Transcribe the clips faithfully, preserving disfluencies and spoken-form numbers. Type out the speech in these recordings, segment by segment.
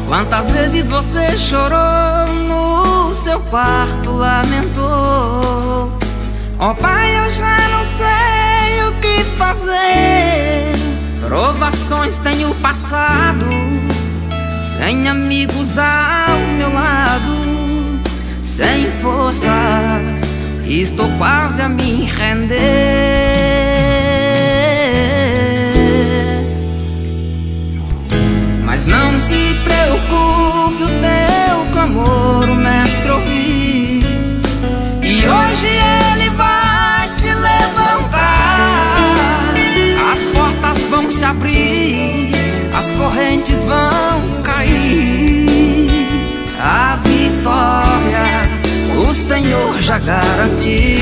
Quantas vezes você chorou no seu quarto, lamentou? Ó Pai, eu já não sei o que fazer. Provações tenho passado, sem amigos ao meu lado, sem forças, estou quase a me render. Mas não se preocupe, o teu clamor o Mestre ouviu, e hoje Ele vai te levantar. As portas vão se abrir, as correntes vão cair, a vitória o Senhor já garantiu.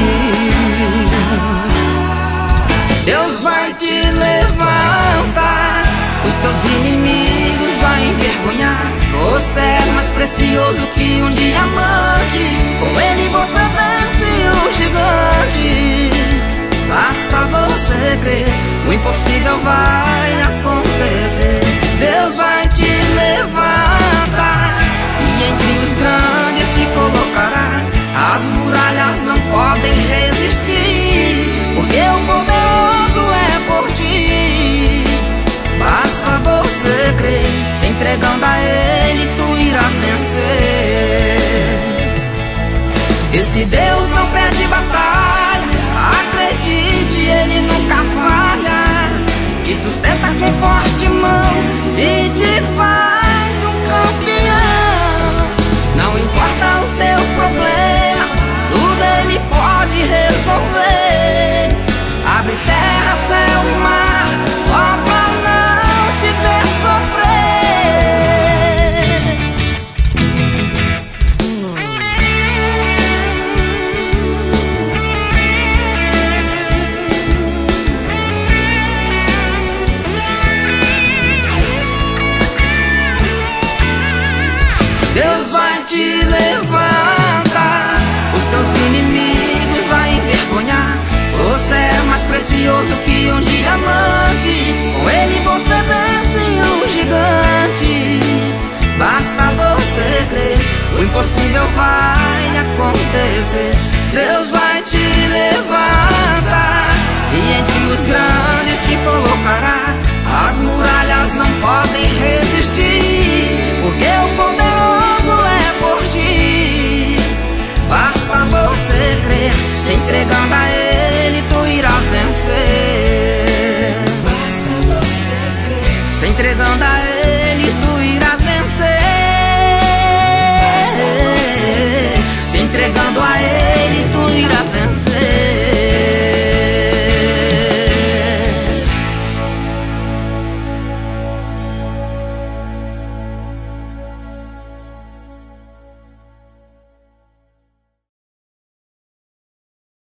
Deus vai te levantar, os teus inimigos vai envergonhar. Você é mais precioso que um diamante, com Ele você vence o gigante. Basta você crer, o impossível vai acontecer. Deus vai te levantar, e entre os grandes te colocará. As muralhas não podem resistir, porque o poderoso é por ti. Basta você crer, se entregando a Ele tu irás vencer. Esse Deus não perde batalha, acredite, Ele nunca falha. Te sustenta com forte mão e te faz um campeão. Não importa o teu problema, tudo Ele pode resolver. Abre terra, céu e mar, só pra não te ver sofrer. Deus vai te levantar, os teus inimigos vai envergonhar. Você é mais precioso que um diamante, com Ele você vence o gigante. Basta você crer, o impossível vai acontecer. Deus vai te levantar, e entre os grandes te colocará. As muralhas não podem resistir, porque o poderoso é por ti. Basta você crer, se entregando a Ele tu irás vencer. Basta você crer, se entregando a Ele